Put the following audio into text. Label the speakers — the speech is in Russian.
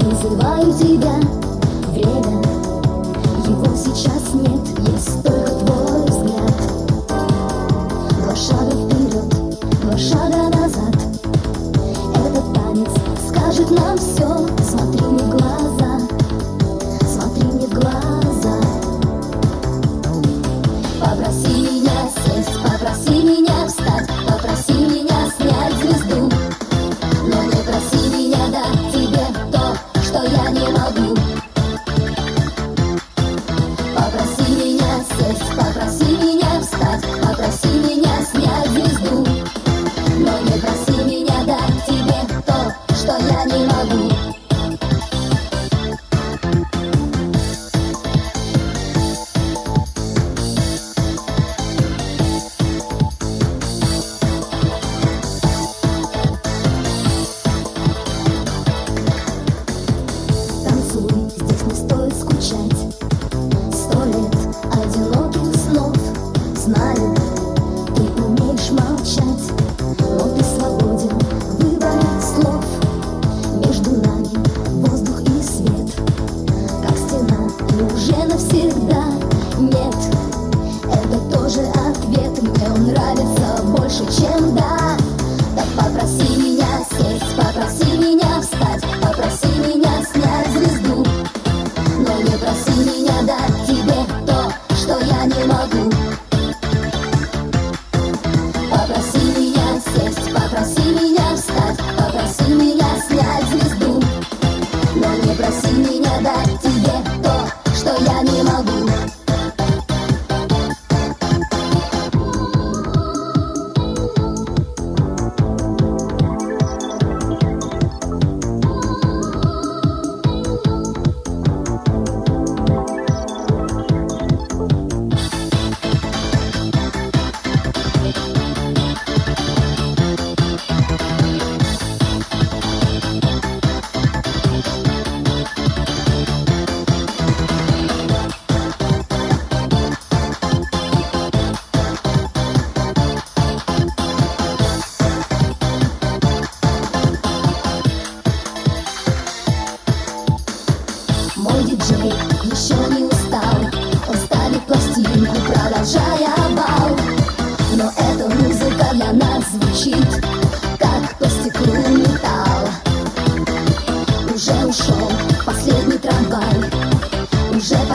Speaker 1: Вызываю тебя, время, его сейчас нет, есть только твой взгляд. Два шага вперед, два шага назад. Этот танец скажет нам все. Смотри мне в глаза, смотри мне в глаза. Попроси меня сесть, попроси меня встать, попроси меня снять звезду. Но не проси меня дать тебе то, что я не могу. Попроси меня сесть, попроси меня встать, попроси меня снять звезду. Но не проси меня дать тебе то, что я не могу. Танцуй, здесь не стоит скучать. 100 лет одиноких снов. Знаю, ты умеешь молчать, но ты свободен в выборе слов. Между нами воздух и свет, как стена, и уже навсегда нет. Это тоже ответ, мне он нравится больше, чем да. Так попроси меня сесть, попроси меня встать, попроси меня снять звезду. Но не проси меня дать тебе то, что я не могу. Попроси меня сесть, попроси меня встать, попроси меня снять звезду. Но не проси меня дать тебе то, что я не могу. Мой диджей еще не устал, он ставит пластинку, продолжая бал. Но эта музыка для нас звучит, как по стеклу металл. Уже ушел последний трамвай, уже